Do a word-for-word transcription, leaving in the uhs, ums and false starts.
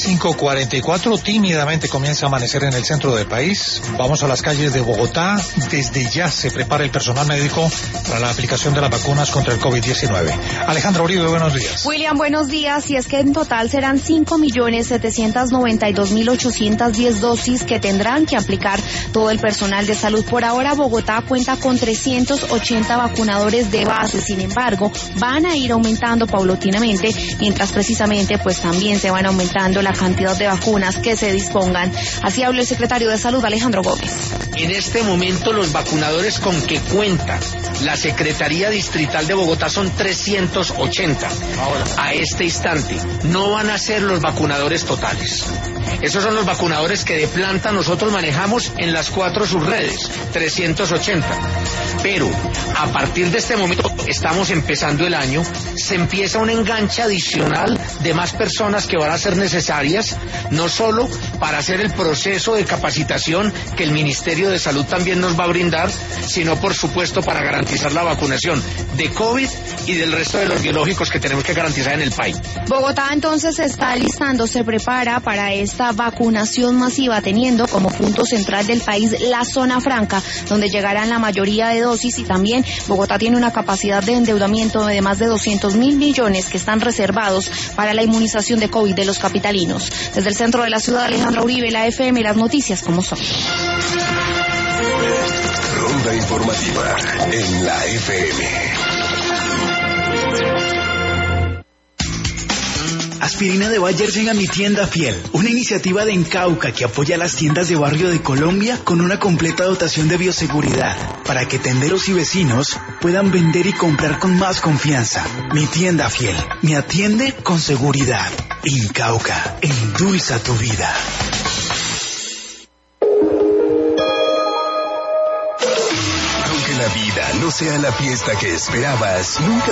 cinco cuarenta y cuatro, tímidamente comienza a amanecer en el centro del país. Vamos a las calles de Bogotá. Desde ya se prepara el personal médico para la aplicación de las vacunas contra el COVID diecinueve. Alejandra Uribe, buenos días. William, buenos días. Y es que en total serán cinco millones setecientos noventa y dos mil ochocientas diez dosis que tendrán que aplicar todo el personal de salud. Por ahora, Bogotá cuenta con trescientos ochenta vacunadores de base. Sin embargo, van a ir aumentando paulatinamente, mientras precisamente pues también se van aumentando la cantidad de vacunas que se dispongan. Así habló el secretario de Salud, Alejandro Gómez. En este momento los vacunadores con que cuenta la Secretaría Distrital de Bogotá son trescientos ochenta. Ahora, a este instante, no van a ser los vacunadores totales. Esos son los vacunadores que de planta nosotros manejamos en las cuatro subredes, trescientos ochenta. Pero a partir de este momento estamos empezando el año, se empieza un enganche adicional de más personas que van a ser necesarias, no solo para hacer el proceso de capacitación que el Ministerio de Salud también nos va a brindar, sino por supuesto para garantizar la vacunación de COVID y del resto de los biológicos que tenemos que garantizar en el país. Bogotá entonces se está alistando, se prepara para esta vacunación masiva, teniendo como punto central del país la zona franca, donde llegarán la mayoría de dosis, y también Bogotá tiene una capacidad de endeudamiento de más de doscientos mil millones que están reservados para la inmunización de COVID de los capitalinos. Desde el centro de la ciudad, Alejandra Uribe, la F M, las noticias como son. Ronda informativa en la F M. Aspirina de Bayer llega a Mi Tienda Fiel, una iniciativa de Encauca que apoya a las tiendas de barrio de Colombia con una completa dotación de bioseguridad para que tenderos y vecinos puedan vender y comprar con más confianza. Mi Tienda Fiel, me atiende con seguridad. Encauca, endulza tu vida. Aunque la vida no sea la fiesta que esperabas, nunca